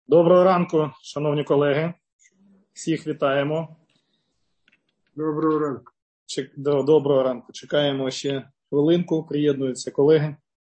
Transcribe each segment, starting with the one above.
Доброго ранку, шановні колеги. Всіх вітаємо. Доброго ранку. Доброго ранку. Чекаємо ще хвилинку. Приєднуються колеги.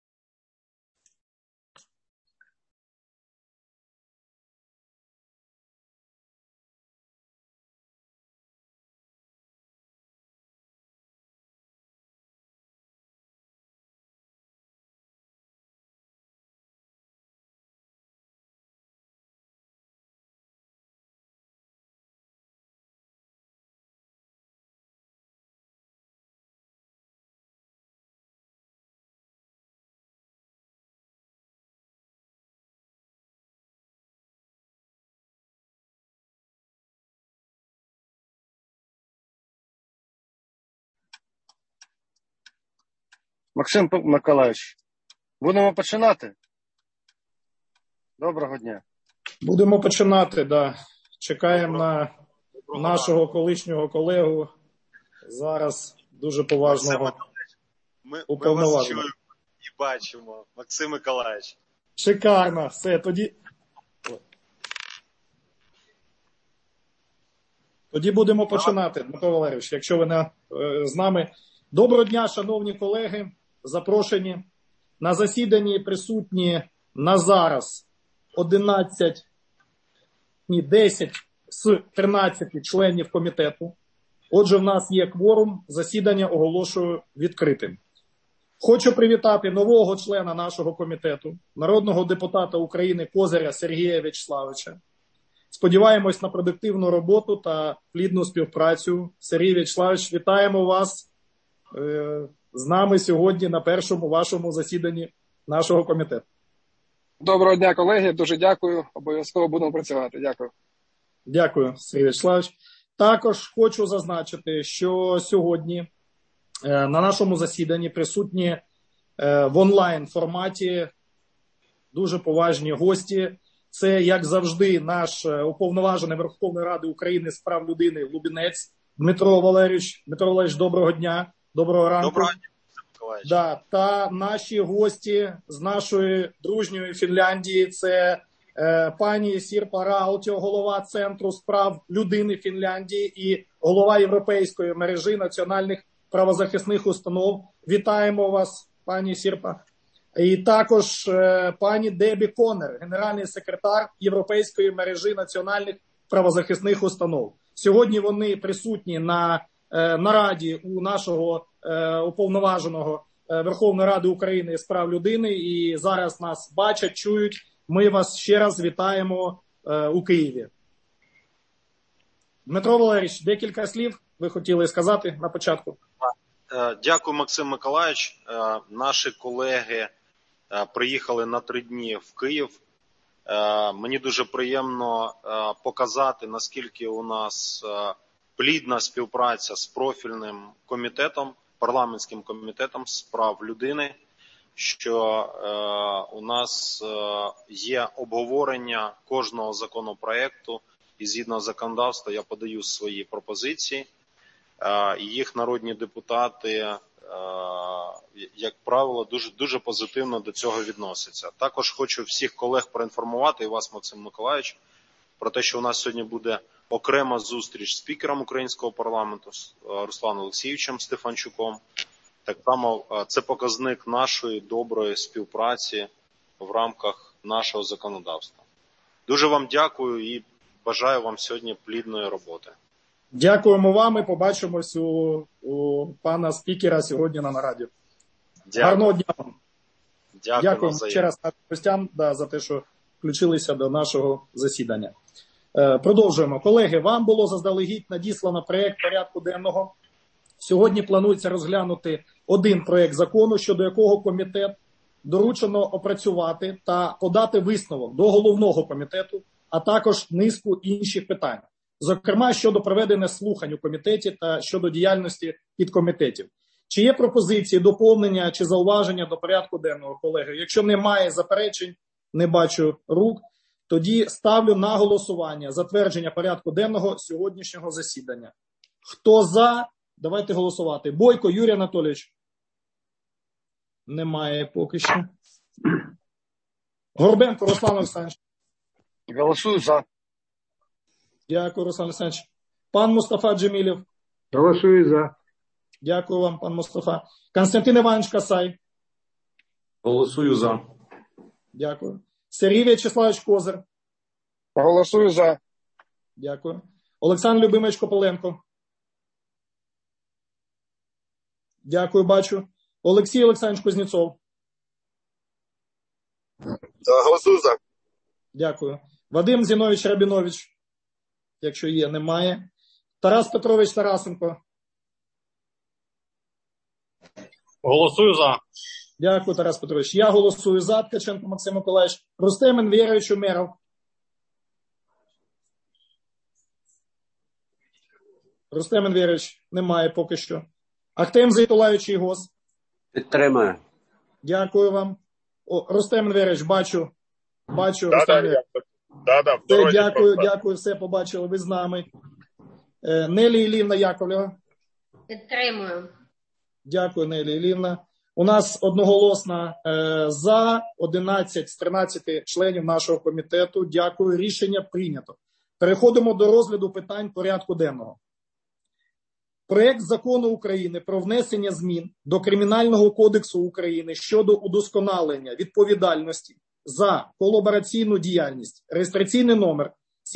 Максим Миколаївич, будемо починати? Доброго дня. Будемо починати, да. Чекаємо на нашого колишнього колегу, зараз дуже поважного уповноваженого. Ми вас чуємо і бачимо, Максим Миколаївич. Шикарно, все, тоді будемо починати, Дмитро Валерійович, якщо ви з нами. Доброго дня, шановні колеги, запрошені. На засіданні присутні на зараз 10 з 13 членів комітету. Отже, в нас є кворум, засідання оголошую відкритим. Хочу привітати нового члена нашого комітету, народного депутата України Козиря Сергія В'ячеславовича. Сподіваємось на продуктивну роботу та плідну співпрацю. Сергій В'ячеславович, вітаємо вас з нами сьогодні на першому вашому засіданні нашого комітету. Доброго дня, колеги. Дуже дякую. Обов'язково будемо працювати. Дякую. Дякую, Сергій В'ячеславович. Також хочу зазначити, що сьогодні на нашому засіданні присутні в онлайн форматі дуже поважні гості. Це, як завжди, наш уповноважений Верховної Ради України з прав людини Лубінець Дмитро Валерійович. Дмитро Валерійович, доброго дня, доброго ранку. Доброго дня, Миколаївич. Да, та наші гості з нашої дружньої Фінляндії – це пані Сірпа Раутьо, голова Центру з прав людини Фінляндії і голова Європейської мережі національних правозахисних установ. Вітаємо вас, пані Сірпа. І також пані Дебі Коннер, генеральний секретар Європейської мережі національних правозахисних установ. Сьогодні вони присутні на нараді у нашого уповноваженого Верховної Ради України з прав людини і зараз нас бачать, чують. Ми вас ще раз вітаємо у Києві. Дмитро Валерійович, декілька слів ви хотіли сказати на початку? Дякую, Максим Миколаївич. Наші колеги приїхали на 3 дні в Київ. Мені дуже приємно показати, наскільки у нас плідна співпраця з профільним комітетом, парламентським комітетом з прав людини, що у нас є обговорення кожного законопроекту і згідно законодавства я подаю свої пропозиції. І їх народні депутати, як правило, дуже позитивно до цього відносяться. Також хочу всіх колег проінформувати, і вас, Максим Миколаївич, про те, що у нас сьогодні буде окрема зустріч з спікером українського парламенту Русланом Олексійовичем Стефанчуком. Так само це показник нашої доброї співпраці в рамках нашого законодавства. Дуже вам дякую і бажаю вам сьогодні плідної роботи. Дякуємо вам і побачимось у пана спікера сьогодні на нараді. Гарного дня вам. Дякую ще раз гостям за те, що включилися до нашого засідання. Продовжуємо. Колеги, вам було заздалегідь надіслано проєкт порядку денного. Сьогодні планується розглянути один проєкт закону, щодо якого комітет доручено опрацювати та подати висновок до головного комітету, а також низку інших питань. Зокрема, щодо проведення слухань у комітеті та щодо діяльності підкомітетів. Чи є пропозиції, доповнення чи зауваження до порядку денного, колеги? Якщо немає заперечень, не бачу рук, тоді ставлю на голосування затвердження порядку денного сьогоднішнього засідання. Хто за? Давайте голосувати. Бойко Юрій Анатолійович. Немає поки що. Горбенко Руслан Олександрович. Голосую за. Дякую, Руслан Олександрович. Пан Мустафа Джемілєв. Голосую за. Дякую вам, пан Мустафа. Константин Іванович Касай. Голосую за. Дякую. Сергій В'ячеславович Козир. Голосую за. Дякую. Олександр Любимович Кополенко. Дякую, бачу. Олексій Олександрович Кузнєцов. Голосую за. Дякую. Вадим Зінович Рабінович. Якщо є, немає. Тарас Петрович Тарасенко. Голосую за. Дякую, Тарас Петрович. Я голосую за. Ткаченко Максим Миколаївич. Рустем Енвєрович Умєров. Рустем Енвєрович немає поки що. Ахтем Зейтулаєвич Ігос. Підтримую. Дякую вам. Рустем Енвєрович, бачу. Дякую, все побачили, ви з нами. Нелі Іллівна Яковлєва. Підтримую. Дякую, Нелі Іллівна. У нас одноголосно за 11 з 13 членів нашого комітету. Дякую, рішення прийнято. Переходимо до розгляду питань порядку денного. Проект закону України про внесення змін до Кримінального кодексу України щодо удосконалення відповідальності за колабораційну діяльність, реєстраційний номер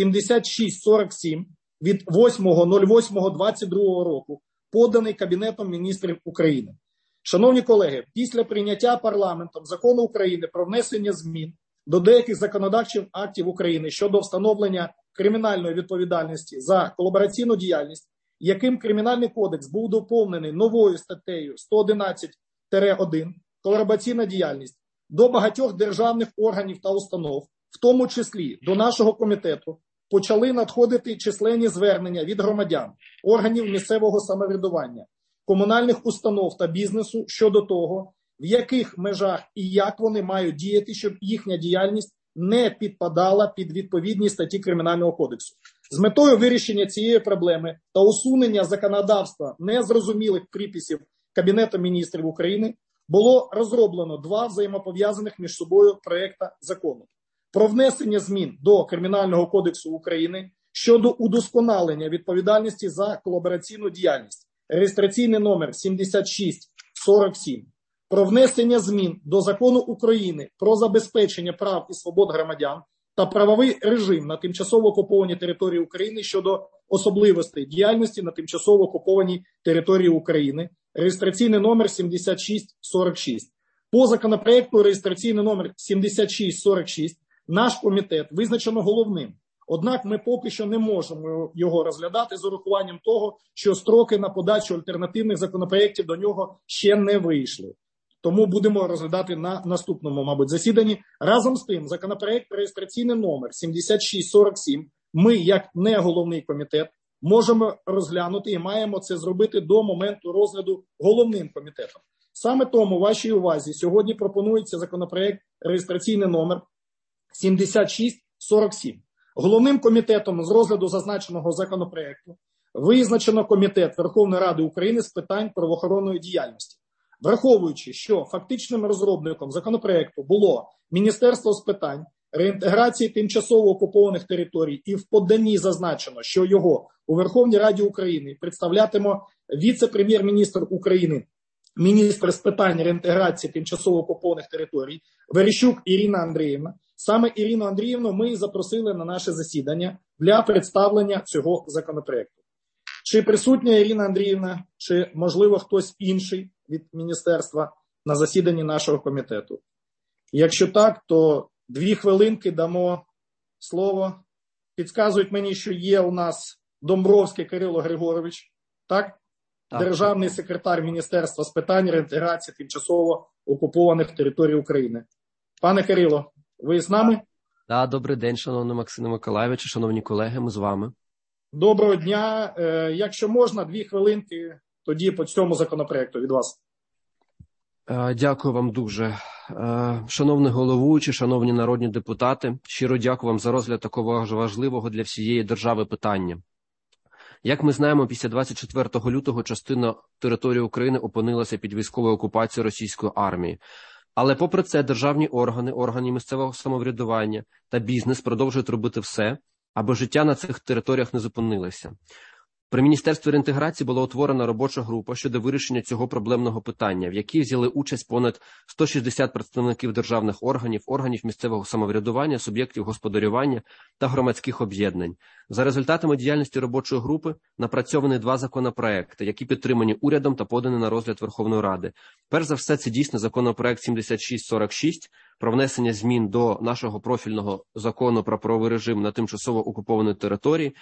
7647 від 8.08.22 року, поданий Кабінетом міністрів України. Шановні колеги, після прийняття парламентом закону України про внесення змін до деяких законодавчих актів України щодо встановлення кримінальної відповідальності за колабораційну діяльність, яким Кримінальний кодекс був доповнений новою статтею 111-1 «Колабораційна діяльність», до багатьох державних органів та установ, в тому числі до нашого комітету, почали надходити численні звернення від громадян, органів місцевого самоврядування, комунальних установ та бізнесу щодо того, в яких межах і як вони мають діяти, щоб їхня діяльність не підпадала під відповідні статті Кримінального кодексу. З метою вирішення цієї проблеми та усунення законодавства незрозумілих приписів Кабінету міністрів України було розроблено два взаємопов'язаних між собою проекта закону про внесення змін до Кримінального кодексу України щодо удосконалення відповідальності за колабораційну діяльність, реєстраційний номер 7647, про внесення змін до Закону України про забезпечення прав і свобод громадян та правовий режим на тимчасово окупованій території України щодо особливостей діяльності на тимчасово окупованій території України, реєстраційний номер 7646. По законопроекту реєстраційний номер 7646 наш комітет визначено головним. Однак ми поки що не можемо його розглядати з урахуванням того, що строки на подачу альтернативних законопроєктів до нього ще не вийшли. Тому будемо розглядати на наступному, мабуть, засіданні. Разом з тим, законопроект реєстраційний номер 7647 ми, як не головний комітет, можемо розглянути і маємо це зробити до моменту розгляду головним комітетом. Саме тому вашій увазі сьогодні пропонується законопроект реєстраційний номер 7647. Головним комітетом з розгляду зазначеного законопроекту визначено Комітет Верховної Ради України з питань правоохоронної діяльності. Враховуючи, що фактичним розробником законопроекту було Міністерство з питань реінтеграції тимчасово окупованих територій, і в поданні зазначено, що його у Верховній Раді України представлятиме віце-прем'єр-міністр України, міністр з питань реінтеграції тимчасово окупованих територій Верещук Ірина Андріївна. Саме Ірину Андріївну ми запросили на наше засідання для представлення цього законопроекту. Чи присутня Ірина Андріївна, чи, можливо, хтось інший від міністерства на засіданні нашого комітету? Якщо так, то 2 хвилинки дамо слово. Підказують мені, що є у нас Домбровський Кирило Григорович, так? Державний секретар Міністерства з питань реінтеграції тимчасово окупованих територій України. Пане Кирило, ви з нами? Так, добрий день, шановний Максим Миколайович, шановні колеги, ми з вами. Доброго дня. Якщо можна, 2 хвилинки тоді по цьому законопроекту від вас. Дякую вам дуже. Шановний головуючий, шановні народні депутати, щиро дякую вам за розгляд такого важливого для всієї держави питання. Як ми знаємо, після 24 лютого частина території України опинилася під військовою окупацією російської армії. Але попри це державні органи місцевого самоврядування та бізнес продовжують робити все, аби життя на цих територіях не зупинилося. При Міністерстві реінтеграції була утворена робоча група щодо вирішення цього проблемного питання, в якій взяли участь понад 160 представників державних органів місцевого самоврядування, суб'єктів господарювання та громадських об'єднань. За результатами діяльності робочої групи напрацьовані 2 законопроекти, які підтримані урядом та подані на розгляд Верховної Ради. Перш за все, це дійсно законопроект 7646 про внесення змін до нашого профільного закону про правовий режим на тимчасово окупованій території.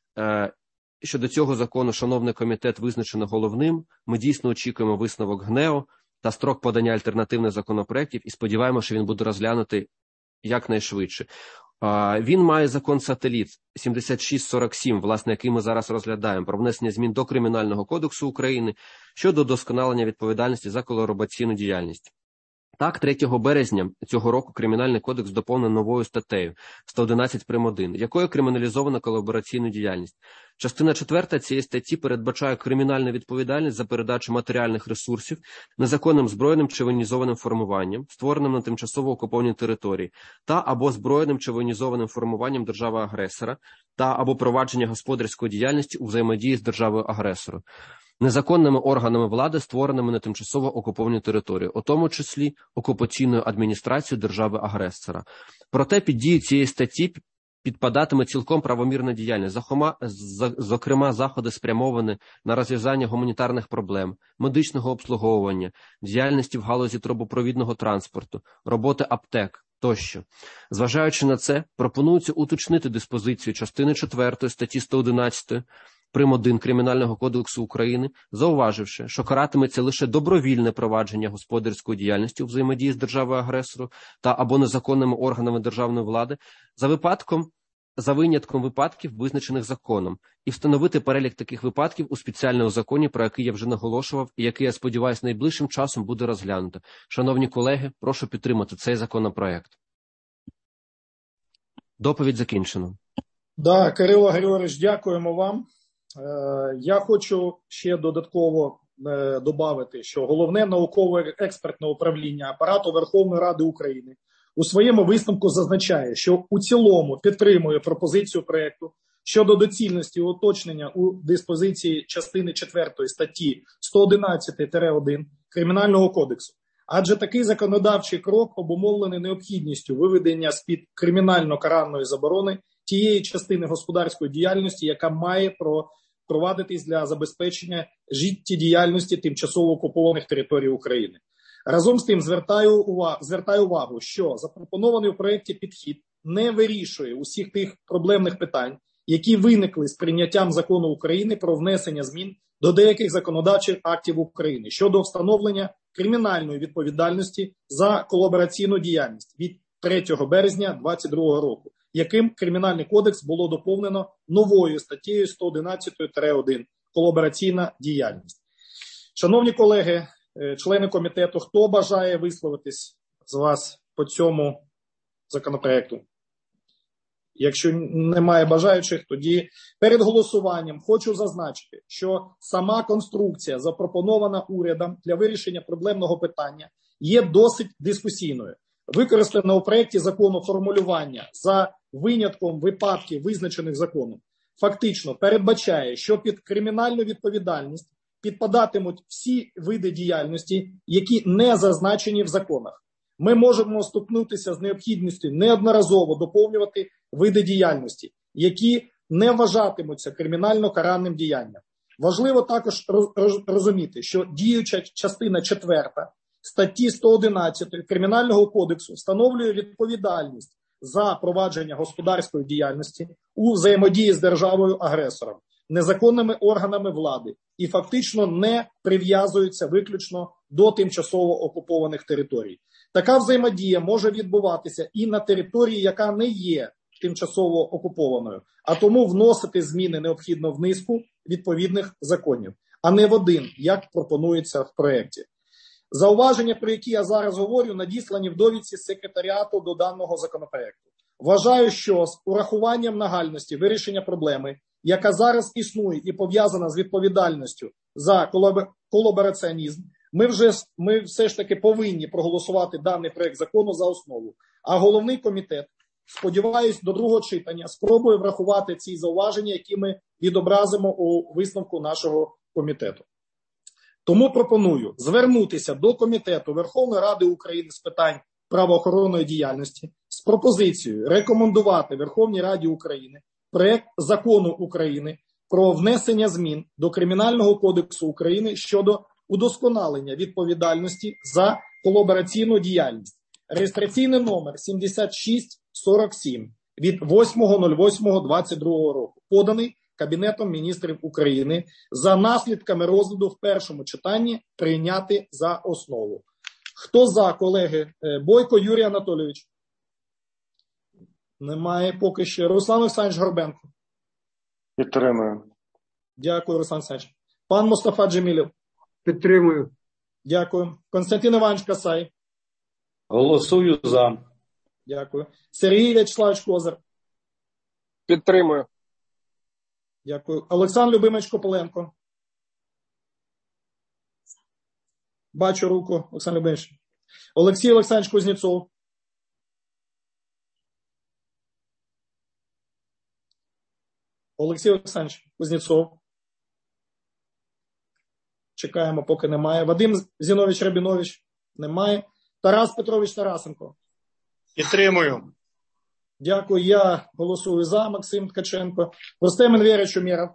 Щодо цього закону, шановний комітет, визначено головним. Ми дійсно очікуємо висновок ГНЕУ та строк подання альтернативних законопроєктів і сподіваємося, що він буде розглянутий якнайшвидше. Він має закон «Сателіт» 7647, власне, який ми зараз розглядаємо, про внесення змін до Кримінального кодексу України щодо удосконалення відповідальності за колабораційну діяльність. Так, 3 березня цього року Кримінальний кодекс доповнено новою статтею 111 прим. 1, якою криміналізовано колабораційну діяльність. Частина 4 цієї статті передбачає кримінальну відповідальність за передачу матеріальних ресурсів незаконним збройним чи воєнізованим формуванням, створеним на тимчасово окупованій території, та або збройним чи воєнізованим формуванням держави-агресора, та або провадження господарської діяльності у взаємодії з державою-агресором, незаконними органами влади, створеними на тимчасово окупованій території, у тому числі окупаційною адміністрацією держави-агресора. Проте під дію цієї статті підпадатиме цілком правомірна діяльність, зокрема заходи спрямовані на розв'язання гуманітарних проблем, медичного обслуговування, діяльності в галузі трубопровідного транспорту, роботи аптек тощо. Зважаючи на це, пропонується уточнити диспозицію частини 4 статті 111 прим. 1 Кримінального кодексу України, зауваживши, що каратиметься лише добровільне провадження господарської діяльності у взаємодії з державою-агресором та або незаконними органами державної влади за винятком випадків, визначених законом, і встановити перелік таких випадків у спеціальному законі, про який я вже наголошував, і який, я сподіваюся, найближчим часом буде розглянуто. Шановні колеги, прошу підтримати цей законопроект. Доповідь закінчено. Да, Кирило Григорович, дякуємо вам. Я хочу ще додатково додати, що Головне науково-експертне управління Апарату Верховної Ради України у своєму висновку зазначає, що у цілому підтримує пропозицію проекту щодо доцільності уточнення у диспозиції частини 4 статті 111-1 Кримінального кодексу. Адже такий законодавчий крок обумовлений необхідністю виведення з-під кримінально-каральної заборони тієї частини господарської діяльності, яка має провадитись для забезпечення життєдіяльності тимчасово окупованих територій України. Разом з тим звертаю увагу, що запропонований у проєкті підхід не вирішує усіх тих проблемних питань, які виникли з прийняттям закону України про внесення змін до деяких законодавчих актів України щодо встановлення кримінальної відповідальності за колабораційну діяльність від 3 березня 2022 року, яким Кримінальний кодекс було доповнено новою статтею 111-1 «Колабораційна діяльність». Шановні колеги, члени комітету, хто бажає висловитись з вас по цьому законопроекту? Якщо немає бажаючих, тоді перед голосуванням хочу зазначити, що сама конструкція, запропонована урядом для вирішення проблемного питання, є досить дискусійною. Використане у проєкті закону формулювання «за винятком випадків, визначених законом», фактично передбачає, що під кримінальну відповідальність підпадатимуть всі види діяльності, які не зазначені в законах. Ми можемо стикнутися з необхідністю неодноразово доповнювати види діяльності, які не вважатимуться кримінально-каральним діянням. Важливо також розуміти, що діюча частина 4 статті 111 Кримінального кодексу встановлює відповідальність за провадження господарської діяльності у взаємодії з державою-агресором, незаконними органами влади і фактично не прив'язується виключно до тимчасово окупованих територій. Така взаємодія може відбуватися і на території, яка не є тимчасово окупованою, а тому вносити зміни необхідно в низку відповідних законів, а не в один, як пропонується в проєкті. Зауваження, про які я зараз говорю, надіслані в довідці секретаріату до даного законопроекту. Вважаю, що з урахуванням нагальності вирішення проблеми, яка зараз існує і пов'язана з відповідальністю за колабораціонізм, ми все ж таки повинні проголосувати даний проект закону за основу. А головний комітет, сподіваюсь, до другого читання спробує врахувати ці зауваження, які ми відобразимо у висновку нашого комітету. Тому пропоную звернутися до Комітету Верховної Ради України з питань правоохоронної діяльності з пропозицією рекомендувати Верховній Раді України проект закону України про внесення змін до Кримінального кодексу України щодо удосконалення відповідальності за колабораційну діяльність. Реєстраційний номер 7647 від 8.08.22 року, поданий Кабінетом міністрів України, за наслідками розгляду в першому читанні прийняти за основу. Хто за, колеги? Бойко Юрій Анатолійович. Немає поки що. Руслан Олександрович Горбенко. Підтримую. Дякую, Руслан Олександрович. Пан Мустафа Джемілєв. Підтримую. Дякую. Константин Іванович Касай. Голосую за. Дякую. Сергій В'ячеславович Козир. Підтримую. Дякую. Олександр Любимович Копиленко. Бачу руку. Олександр Любимович. Олексій Олександрович Кузнєцов. Олексій Олександрович Кузнєцов. Чекаємо, поки немає. Вадим Зінович Рабінович. Немає. Тарас Петрович Тарасенко. Підтримую. Дякую. Я голосую за. Максим Ткаченко. Рустем Енверович Умєров.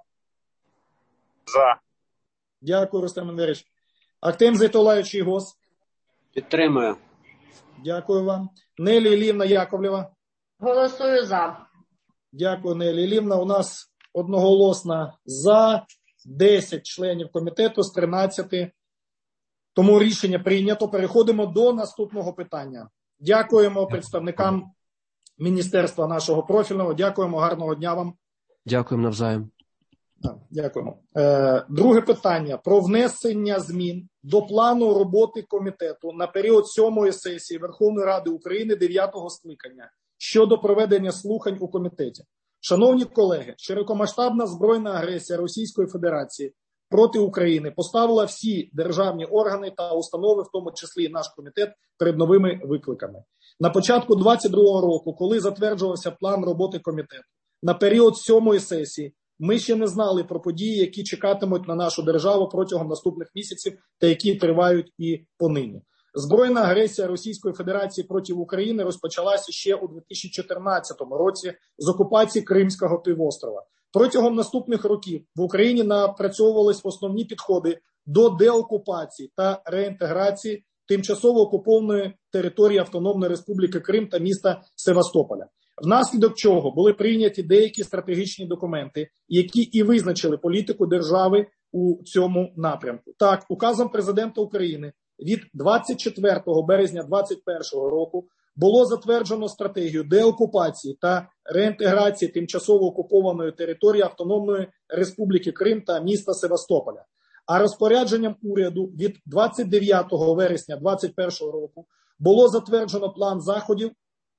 За. Дякую, Рустем Енверович. Актем Зайтолаєвич Ігос. Підтримую. Дякую вам. Нелі Іллівна Яковлєва. Голосую за. Дякую, Нелі Іллівна. У нас одноголосно за 10 членів комітету з 13. Тому рішення прийнято. Переходимо до наступного питання. Дякуємо представникам міністерства нашого профільного. Дякуємо. Гарного дня вам. Дякуємо навзаєм. Дякуємо. Друге питання. Про внесення змін до плану роботи комітету на період 7-ї сесії Верховної Ради України 9-го скликання щодо проведення слухань у комітеті. Шановні колеги, широкомасштабна збройна агресія Російської Федерації проти України поставила всі державні органи та установи, в тому числі і наш комітет, перед новими викликами. На початку 2022 року, коли затверджувався план роботи комітету, на період 7-ї сесії, ми ще не знали про події, які чекатимуть на нашу державу протягом наступних місяців та які тривають і понині. Збройна агресія Російської Федерації проти України розпочалася ще у 2014 році з окупації Кримського півострова. Протягом наступних років в Україні напрацьовувались основні підходи до деокупації та реінтеграції тимчасово окупованої території Автономної Республіки Крим та міста Севастополя. Внаслідок чого були прийняті деякі стратегічні документи, які і визначили політику держави у цьому напрямку. Так, указом президента України від 24 березня 2021 року було затверджено стратегію деокупації та реінтеграції тимчасово окупованої території Автономної Республіки Крим та міста Севастополя. А розпорядженням уряду від 29 вересня 2021 року було затверджено план заходів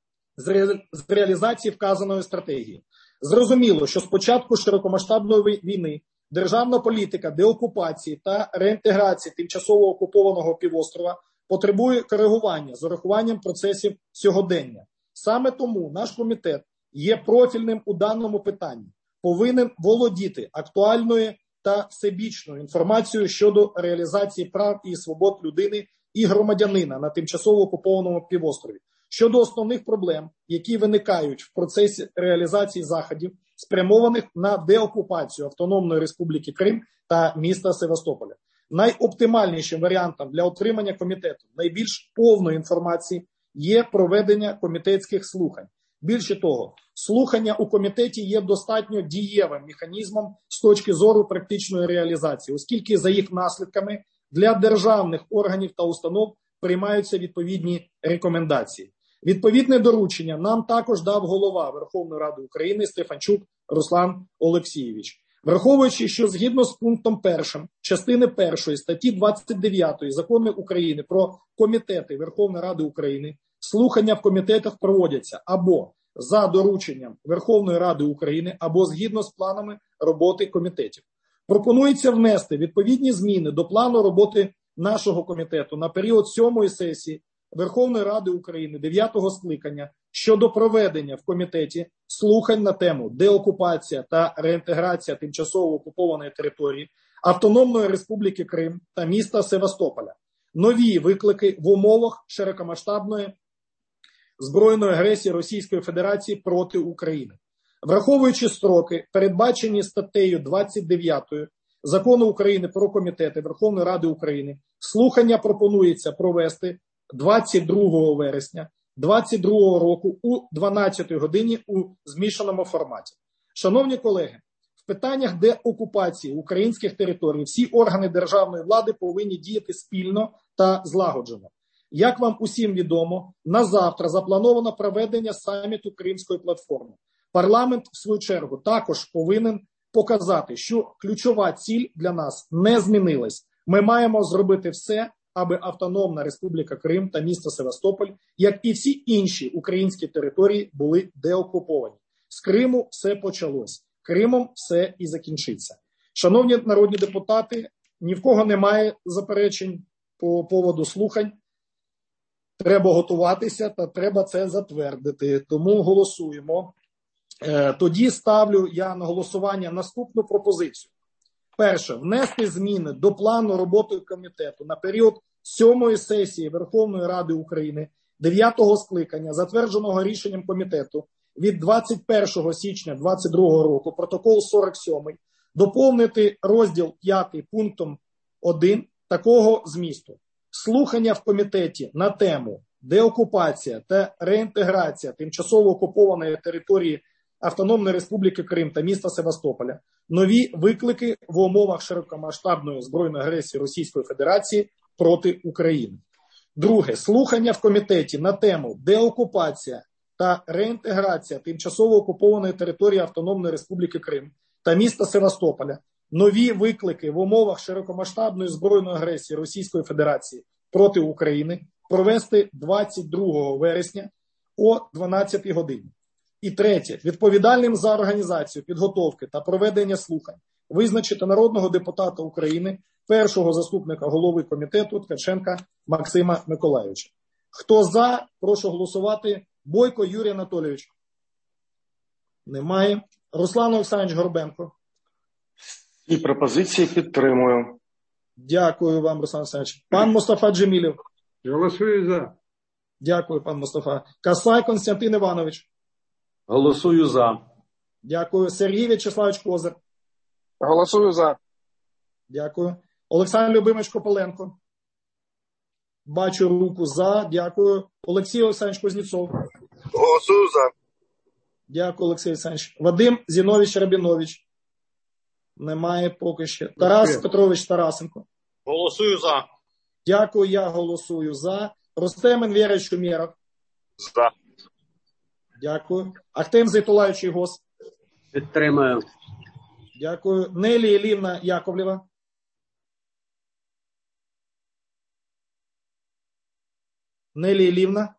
з реалізації вказаної стратегії. Зрозуміло, що з початку широкомасштабної війни державна політика деокупації та реінтеграції тимчасово окупованого півострова потребує коригування з урахуванням процесів сьогодення. Саме тому наш комітет є профільним у даному питанні, повинен володіти актуальною та всебічною інформацією щодо реалізації прав і свобод людини і громадянина на тимчасово окупованому півострові, щодо основних проблем, які виникають в процесі реалізації заходів, спрямованих на деокупацію Автономної Республіки Крим та міста Севастополя. Найоптимальнішим варіантом для отримання комітету найбільш повної інформації є проведення комітетських слухань. Більше того, слухання у комітеті є достатньо дієвим механізмом з точки зору практичної реалізації, оскільки за їх наслідками для державних органів та установ приймаються відповідні рекомендації. Відповідне доручення нам також дав голова Верховної Ради України Стефанчук Руслан Олексійович. Враховуючи, що згідно з пунктом 1 частини 1 статті 29 Закону України про комітети Верховної Ради України, слухання в комітетах проводяться або за дорученням Верховної Ради України, або згідно з планами роботи комітетів. Пропонується внести відповідні зміни до плану роботи нашого комітету на період 7-ї сесії Верховної Ради України 9-го скликання щодо проведення в комітеті слухань на тему деокупація та реінтеграція тимчасово окупованої території Автономної Республіки Крим та міста Севастополя. Нові виклики в умовах широкомасштабної збройної агресії Російської Федерації проти України. Враховуючи строки, передбачені статтею 29 Закону України про комітети Верховної Ради України, слухання пропонується провести 22 вересня 2022 року у 12 годині у змішаному форматі. Шановні колеги, в питаннях деокупації українських територій всі органи державної влади повинні діяти спільно та злагоджено. Як вам усім відомо, на завтра заплановано проведення саміту Кримської платформи. Парламент, в свою чергу, також повинен показати, що ключова ціль для нас не змінилась. Ми маємо зробити все, аби Автономна Республіка Крим та місто Севастополь, як і всі інші українські території, були деокуповані. З Криму все почалось. Кримом все і закінчиться. Шановні народні депутати, ні в кого немає заперечень по поводу слухань. Треба готуватися та треба це затвердити. Тому голосуємо. Тоді ставлю я на голосування наступну пропозицію. Перше. Внести зміни до плану роботи комітету на період 7-ї сесії Верховної Ради України 9-го скликання, затвердженого рішенням комітету від 21 січня 2022 року, протокол 47, доповнити розділ 5 пунктом 1 такого змісту. Слухання в комітеті на тему деокупація та реінтеграція тимчасово окупованої території Автономної Республіки Крим та міста Севастополя, нові виклики в умовах широкомасштабної збройної агресії Російської Федерації проти України. Друге. Слухання в комітеті на тему деокупація та реінтеграція тимчасово окупованої території Автономної Республіки Крим та міста Севастополя, нові виклики в умовах широкомасштабної збройної агресії Російської Федерації проти України провести 22 вересня о 12 годині. І третє. Відповідальним за організацію, підготовки та проведення слухань визначити народного депутата України, першого заступника голови комітету Ткаченка Максима Миколайовича. Хто за, прошу голосувати. Бойко Юрій Анатолійович. Немає. Руслан Олександрович Горбенко. І пропозиції підтримую. Дякую вам, Руслан Олександрович. Пан Мустафа Джемілєв. Голосую за. Дякую, пан Мустафа. Касай Константин Іванович. Голосую за. Дякую. Сергій В'ячеславович Козир. Голосую за. Дякую. Олександр Любимович Копиленко. Бачу руку за. Дякую. Олексій Олександрович Кузнєцов. Голосую за. Дякую, Олексій Олександрович. Вадим Зінович Рабінович. Немає поки що. Тарас Петрович Тарасенко. Голосую за. Дякую, я голосую за. Рустем Енверович Умєров. За. Дякую. Ахтем Зайтулаєвич Гос. Підтримую. Дякую. Нелі Іллівна Яковлєва. Нелі Іллівна.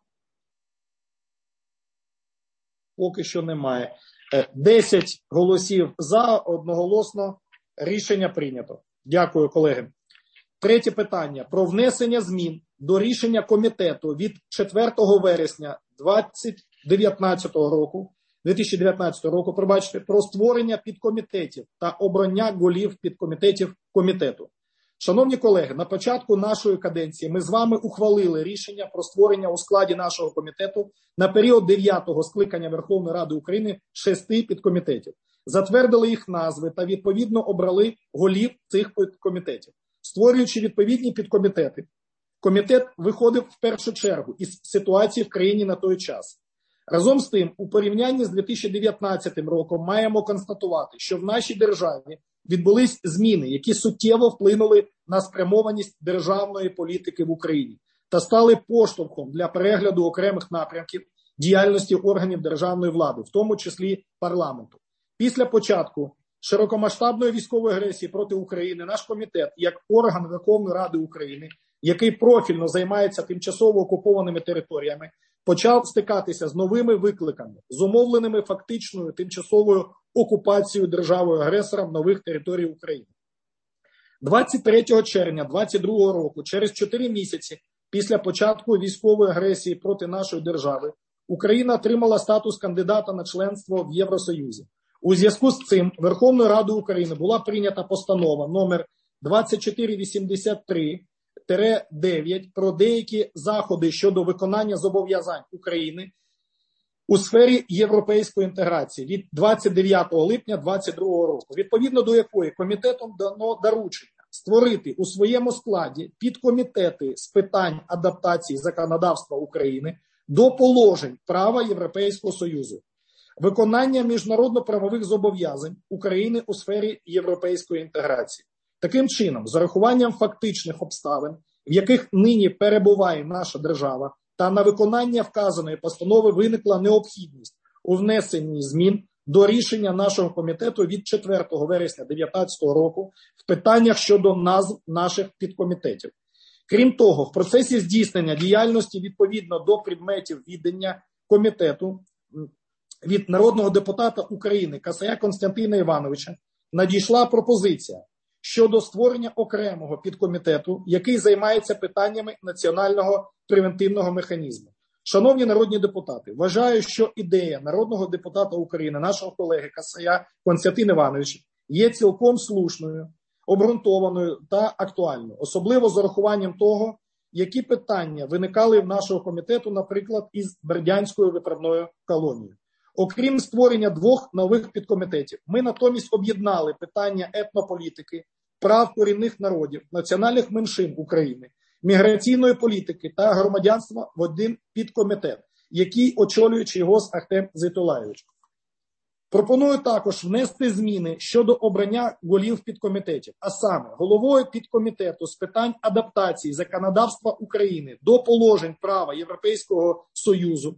Поки що немає. 10 голосів за, одноголосно рішення прийнято. Дякую, колеги. Третє питання. Про внесення змін до рішення комітету від 4 вересня 2019 року, про створення підкомітетів та обрання голів підкомітетів комітету. Шановні колеги, на початку нашої каденції ми з вами ухвалили рішення про створення у складі нашого комітету на період 9-го скликання Верховної Ради України 6 підкомітетів. Затвердили їх назви та відповідно обрали голів цих підкомітетів. Створюючи відповідні підкомітети, комітет виходив в першу чергу із ситуації в країні на той час. Разом з тим, у порівнянні з 2019 роком маємо констатувати, що в нашій державі відбулись зміни, які суттєво вплинули на спрямованість державної політики в Україні та стали поштовхом для перегляду окремих напрямків діяльності органів державної влади, в тому числі парламенту. Після початку широкомасштабної військової агресії проти України наш комітет, як орган Верховної Ради України, який профільно займається тимчасово окупованими територіями, почав стикатися з новими викликами, зумовленими фактичною тимчасовою окупацією державою-агресором нових територій України. 23 червня 2022 року, через 4 місяці після початку військової агресії проти нашої держави, Україна отримала статус кандидата на членство в Євросоюзі. У зв'язку з цим Верховною Радою України була прийнята постанова номер 2483-9 про деякі заходи щодо виконання зобов'язань України у сфері європейської інтеграції від 29 липня 2022 року, відповідно до якої комітетом дано доручення створити у своєму складі підкомітети з питань адаптації законодавства України до положень права Європейського Союзу, виконання міжнародно-правових зобов'язань України у сфері європейської інтеграції. Таким чином, з урахуванням фактичних обставин, в яких нині перебуває наша держава, та на виконання вказаної постанови виникла необхідність у внесенні змін до рішення нашого комітету від 4 вересня 2019 року в питаннях щодо назв наших підкомітетів. Крім того, в процесі здійснення діяльності відповідно до предметів відання комітету від народного депутата України Касая Костянтина Івановича надійшла пропозиція щодо створення окремого підкомітету, який займається питаннями національного превентивного механізму. Шановні народні депутати, вважаю, що ідея народного депутата України, нашого колеги Касая Костянтина Івановича, є цілком слушною, обґрунтованою та актуальною, особливо з урахуванням того, які питання виникали в нашого комітету, наприклад, із Бердянською виправною колонією. Окрім створення 2 нових підкомітетів, ми натомість об'єднали питання етнополітики, прав корінних народів, національних меншин України, міграційної політики та громадянства в один підкомітет, який очолюючи його Ахтем Зейтуллайович. Пропоную також внести зміни щодо обрання голів підкомітетів, а саме головою підкомітету з питань адаптації законодавства України до положень права Європейського Союзу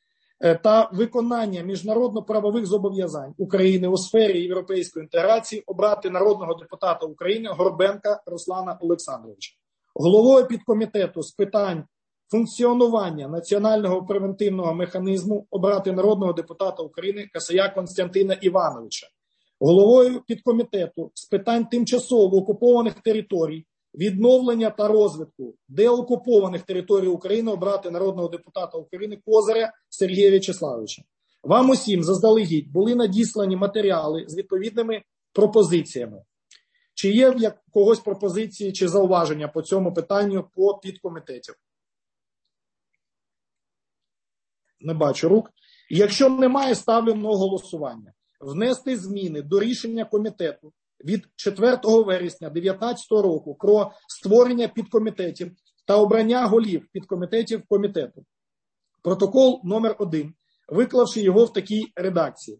та виконання міжнародно-правових зобов'язань України у сфері європейської інтеграції обрати народного депутата України Горбенка Руслана Олександровича. Головою підкомітету з питань функціонування національного превентивного механізму обрати народного депутата України Касая Костянтина Івановича. Головою підкомітету з питань тимчасово окупованих територій, відновлення та розвитку деокупованих територій України обрати народного депутата України Козиря Сергія В'ячеславовича. Вам усім заздалегідь були надіслані матеріали з відповідними пропозиціями. Чи є в когось пропозиції чи зауваження по цьому питанню по підкомітетів? Не бачу рук. Якщо немає, ставлю на голосування. Внести зміни до рішення комітету від 4 вересня 2019 року про створення підкомітетів та обрання голів підкомітетів комітету. Протокол номер 1, виклавши його в такій редакції.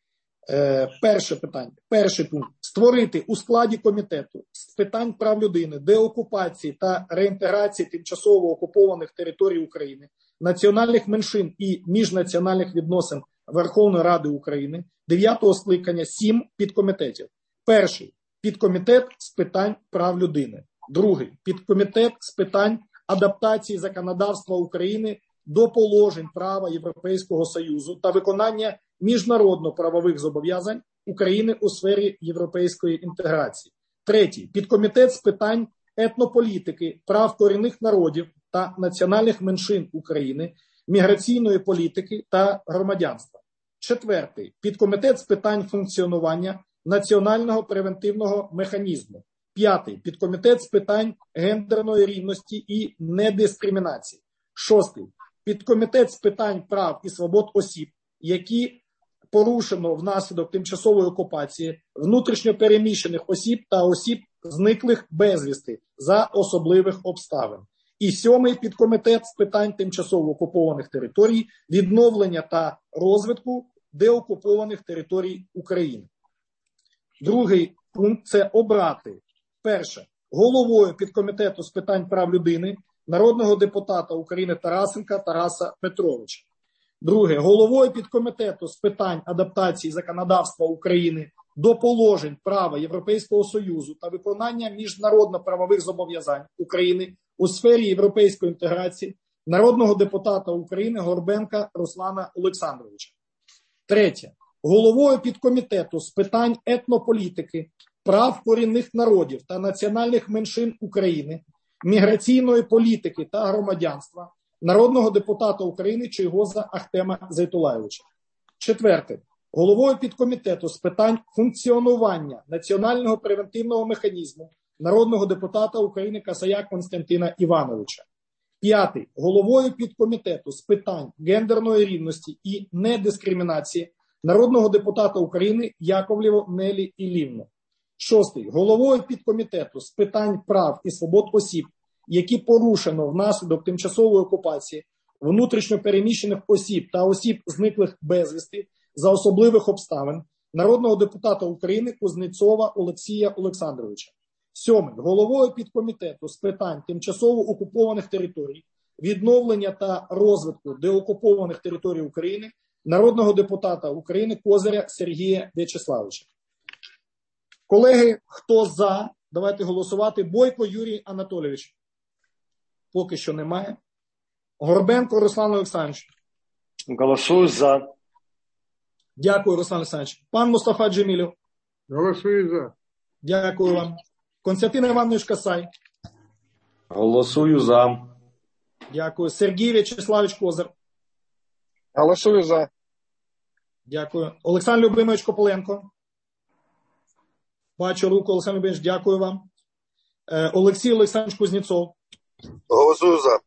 Перше питання. Перший пункт. Створити у складі комітету з питань прав людини, деокупації та реінтеграції тимчасово окупованих територій України, національних меншин і міжнаціональних відносин Верховної Ради України 9-го скликання 7 підкомітетів. Перший – підкомітет з питань прав людини. Другий – підкомітет з питань адаптації законодавства України до положень права Європейського Союзу та виконання міжнародно-правових зобов'язань України у сфері європейської інтеграції. Третій – підкомітет з питань етнополітики, прав корінних народів та національних меншин України, міграційної політики та громадянства. Четвертий – підкомітет з питань функціонування національного превентивного механізму. П'ятий – підкомітет з питань гендерної рівності і недискримінації. Шостий – підкомітет з питань прав і свобод осіб, які порушено внаслідок тимчасової окупації, внутрішньо переміщених осіб та осіб, зниклих безвісти за особливих обставин. І сьомий – підкомітет з питань тимчасово окупованих територій, відновлення та розвитку деокупованих територій України. Другий пункт – це обрати, перше, головою підкомітету з питань прав людини народного депутата України Тарасенка Тараса Петровича. Друге, головою підкомітету з питань адаптації законодавства України до положень права Європейського Союзу та виконання міжнародно-правових зобов'язань України у сфері європейської інтеграції народного депутата України Горбенка Руслана Олександровича. Третє, головою підкомітету з питань етнополітики, прав корінних народів та національних меншин України, міграційної політики та громадянства народного депутата України Чийгоза Ахтема Зейтуллайовича. Четверте. Головою підкомітету з питань функціонування національного превентивного механізму народного депутата України Касая Константина Івановича. П'ятий. Головою підкомітету з питань гендерної рівності і недискримінації народного депутата України Яковлєву Нелі Іллівну. Шостий. Головою підкомітету з питань прав і свобод осіб, які порушено внаслідок тимчасової окупації, внутрішньо переміщених осіб та осіб, зниклих безвісти за особливих обставин, народного депутата України Кузнєцова Олексія Олександровича. Сьомий. Головою підкомітету з питань тимчасово окупованих територій, відновлення та розвитку деокупованих територій України народного депутата України Козиря Сергія В'ячеславовича. Колеги, хто за? Давайте голосувати. Бойко Юрій Анатолійович. Поки що немає. Горбенко Руслан Олександрович. Голосую за. Дякую, Руслан Олександрович. Пан Мустафа Джемілєв. Голосую за. Дякую вам. Константин Іванович Касай. Голосую за. Дякую. Сергій В'ячеславович Козир. Голосую за. Дякую. Олександр Любимович Кополенко. Бачу руку, Олександр Любимович, дякую вам. Олексій Олександрович Кузнєцов. Голосую за.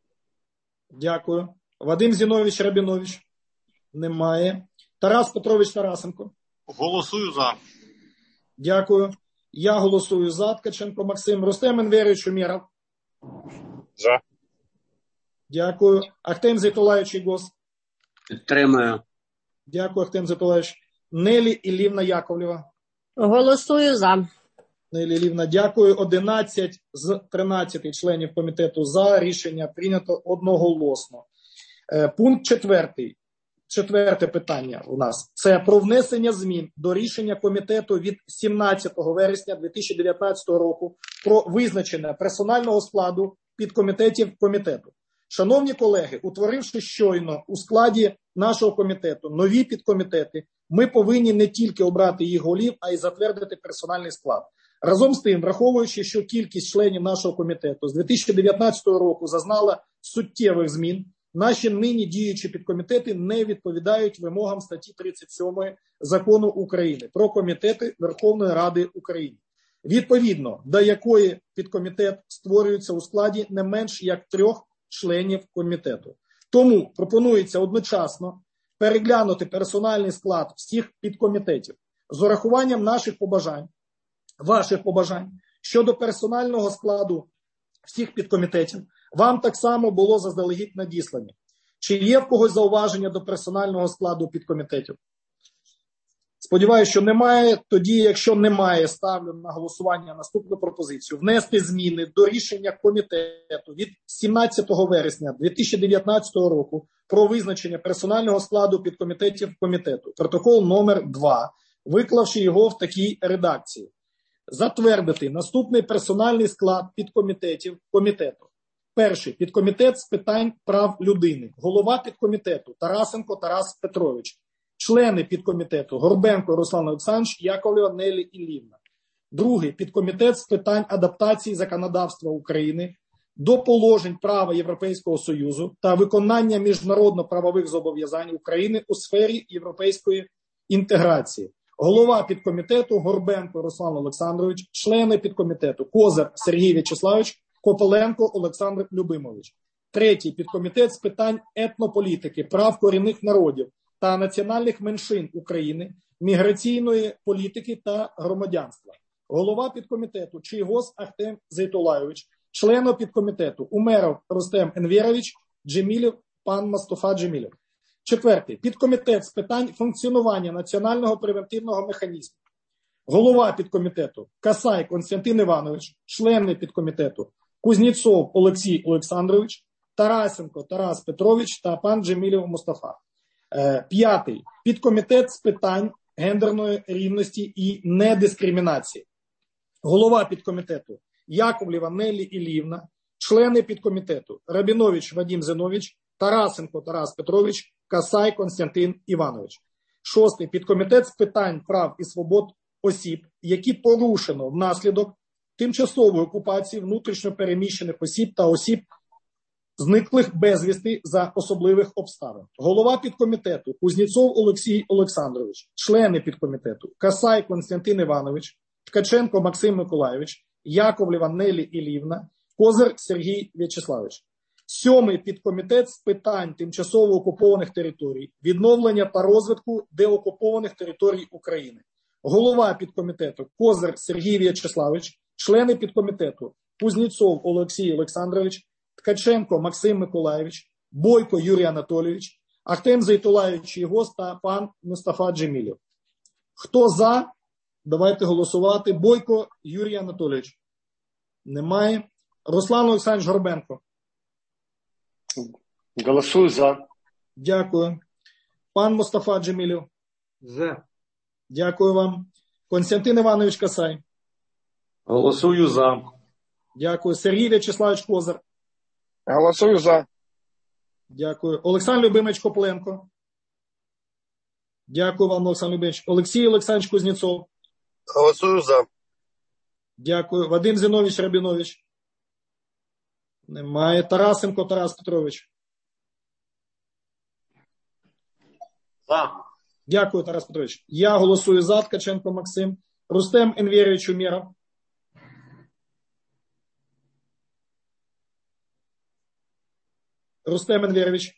Дякую. Вадим Зінович Рабінович. Немає. Тарас Петрович Тарасенко. Голосую за. Дякую. Я голосую за. Ткаченко Максим. Рустем Енверович Умєров. За. Дякую. Ахтем Зейтуллайович Чийгоз. Підтримую. Дякую, Ахтем Зейтуллайович. Нелі Іллівна Яковлєва. Голосую за. Нелі Іллівна, дякую. 11 з 13 членів комітету за. Рішення прийнято одноголосно. Пункт 4. Четверте питання у нас. Це про внесення змін до рішення комітету від 17 вересня 2019 року про визначення персонального складу підкомітетів комітету. Шановні колеги, утворивши щойно у складі нашого комітету нові підкомітети, ми повинні не тільки обрати їх голів, а й затвердити персональний склад. Разом з тим, враховуючи, що кількість членів нашого комітету з 2019 року зазнала суттєвих змін, наші нині діючі підкомітети не відповідають вимогам статті 37 Закону України про комітети Верховної Ради України, відповідно до якої підкомітет створюється у складі не менш як 3 членів комітету. Тому пропонується одночасно переглянути персональний склад всіх підкомітетів з урахуванням наших побажань, ваших побажань щодо персонального складу всіх підкомітетів. Вам так само було заздалегідь надіслані. Чи є в когось зауваження до персонального складу підкомітетів? Сподіваюся, що немає. Тоді, якщо немає, ставлю на голосування наступну пропозицію. Внести зміни до рішення комітету від 17 вересня 2019 року про визначення персонального складу підкомітетів комітету. Протокол номер 2, виклавши його в такій редакції. Затвердити наступний персональний склад підкомітетів комітету. Перший. Підкомітет з питань прав людини. Голова підкомітету Тарасенко Тарас Петрович. Члени підкомітету Горбенко Руслан Олександрович, Яковлєва Нелі Іллівна. Другий. Підкомітет з питань адаптації законодавства України до положень права Європейського Союзу та виконання міжнародно-правових зобов'язань України у сфері європейської інтеграції. Голова підкомітету Горбенко Руслан Олександрович, члени підкомітету Козир Сергій В'ячеславович, Кополенко Олександр Любимович. Третій. Підкомітет з питань етнополітики, прав корінних народів та національних меншин України, міграційної політики та громадянства. Голова підкомітету Чийгоз Ахтем Зейтуллайович, члени підкомітету Умєров Рустем Енверович, Джемілєв пан Мустафа Джемілєв. Четвертий. Підкомітет з питань функціонування національного превентивного механізму. Голова підкомітету Касай Константин Іванович, члени підкомітету Кузнєцов Олексій Олександрович, Тарасенко Тарас Петрович та пан Джемілєв Мустафа. П'ятий. Підкомітет з питань гендерної рівності і недискримінації. Голова підкомітету Яковлєва Нелі Іллівна, члени підкомітету Рабінович Вадим Зінович, Тарасенко Тарас Петрович, Касай Константин Іванович. Шостий. Підкомітет з питань прав і свобод осіб, які порушено внаслідок тимчасової окупації внутрішньо переміщених осіб та осіб, зниклих безвісти за особливих обставин. Голова підкомітету Кузнєцов Олексій Олександрович, члени підкомітету Касай Константин Іванович, Ткаченко Максим Миколайович, Яковлєва Нелі Іллівна, Козир Сергій В'ячеславович. 7-й підкомітет з питань тимчасово окупованих територій, відновлення та розвитку деокупованих територій України. Голова підкомітету Козир Сергій В'ячеславович, члени підкомітету Кузнєцов Олексій Олександрович, Ткаченко Максим Миколайович, Бойко Юрій Анатолійович, Ахтем Зейтуллайович Єгос та пан Мустафа Джемілєв. Хто за? Давайте голосувати. Бойко Юрій Анатолійович. Немає. Руслан Олександрович Горбенко. Голосую за. Дякую. Пан Мустафа Джемілєв. За. Дякую вам. Константин Іванович Касай. Голосую за. Дякую. Сергій В'ячеславович Козир. Голосую за. Дякую. Олександр Любимович Копленко. Дякую вам, Олександр Любимович. Олексій Олександрович Кузнєцов. Голосую за. Дякую. Вадим Зінович Рабінович. Немає. Тарасенко Тарас Петрович. За. Дякую, Тарас Петрович. Я голосую за. Ткаченко Максим. Рустем Енверович Умєров. Рустем Енверович.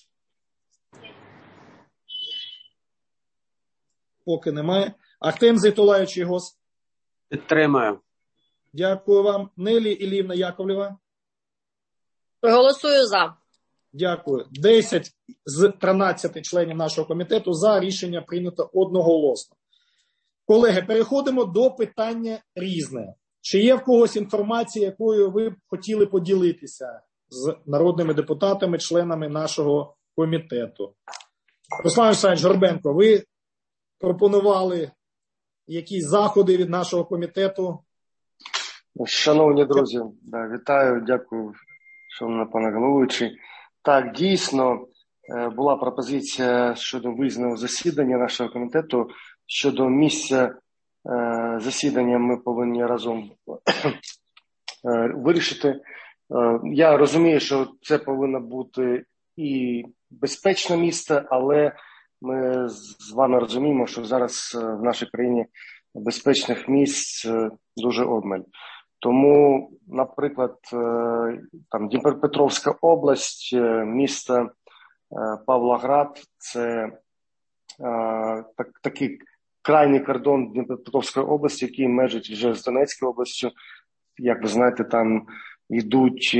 Поки немає. Ахтем Зейтуллайович Єгос. Підтримую. Дякую вам. Нелі Іллівна Яковлєва. Голосую за. Дякую. 10 з 13 членів нашого комітету за. Рішення прийнято одноголосно. Колеги, переходимо до питання різне. Чи є в когось інформація, якою ви б хотіли поділитися з народними депутатами, членами нашого комітету? Руслан Олександрович Горбенко, ви пропонували якісь заходи від нашого комітету? Шановні друзі, вітаю, дякую, шановний пане головуючий. Так, дійсно, була пропозиція щодо виїзного засідання нашого комітету. Щодо місця засідання ми повинні разом вирішити. Я розумію, що це повинно бути і безпечне місце, але ми з вами розуміємо, що зараз в нашій країні безпечних місць дуже обмаль. Тому, наприклад, там Дніпропетровська область, місто Павлоград – це такий крайній кордон Дніпропетровської області, який межить вже з Донецькою областю. Як ви знаєте, там йдуть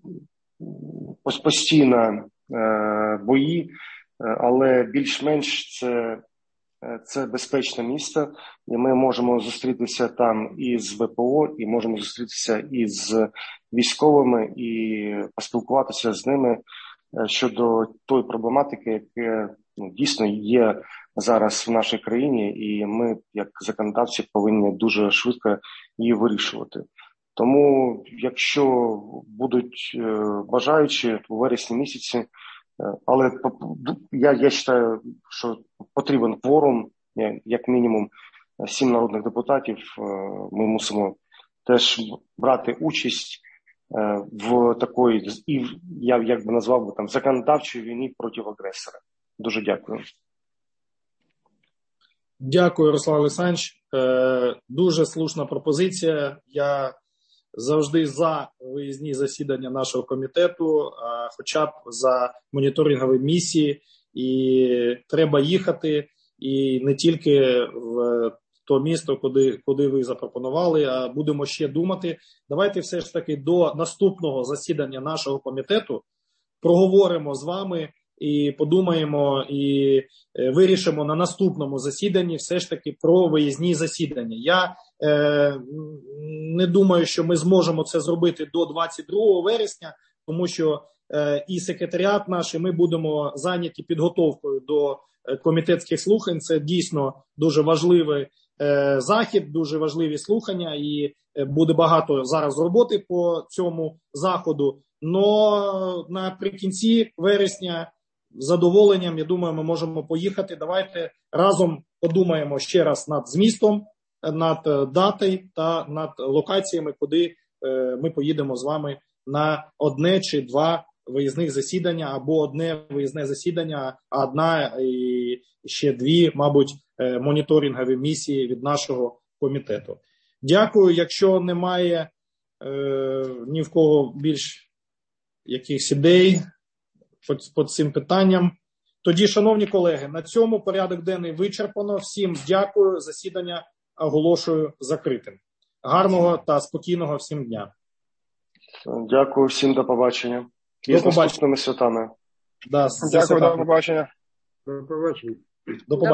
постійно бої, але більш-менш це безпечне місто, і ми можемо зустрітися там і з ВПО, і можемо зустрітися і з військовими, і поспілкуватися з ними щодо тої проблематики, яка дійсно є зараз в нашій країні, і ми, як законодавці, повинні дуже швидко її вирішувати. Тому, якщо будуть бажаючі у вересні місяці, але я вважаю, що потрібен кворум, як мінімум 7 народних депутатів, ми мусимо теж брати участь в такої, і я як би назвав би там законодавчій війні проти агресора. Дуже дякую. Дякую, Руслан Олександрович. Дуже слушна пропозиція. Я завжди за виїзні засідання нашого комітету, хоча б за моніторингові місії. І треба їхати, і не тільки в то місто, куди ви запропонували, а будемо ще думати. Давайте все ж таки до наступного засідання нашого комітету проговоримо з вами і подумаємо, і вирішимо на наступному засіданні все ж таки про виїзні засідання. Я не думаю, що ми зможемо це зробити до 22 вересня, тому що і секретаріат наш, і ми будемо зайняті підготовкою до комітетських слухань. Це дійсно дуже важливий захід, дуже важливі слухання, і буде багато зараз роботи по цьому заходу. Но наприкінці вересня з задоволенням, я думаю, ми можемо поїхати. Давайте разом подумаємо ще раз над змістом над датою та над локаціями, куди ми поїдемо з вами на одне чи два виїзних засідання, або одне виїзне засідання, а одна і ще дві, мабуть, моніторингові місії від нашого комітету. Дякую. Якщо немає ні в кого більш якихось ідей по цим питанням, тоді, шановні колеги, на цьому порядок денний вичерпано. Всім дякую. Засідання оголошую закритим. Гарного та спокійного всім дня. Дякую всім, до побачення. І з наступними святами. Да, дякую, до побачення. До побачення. До побачення.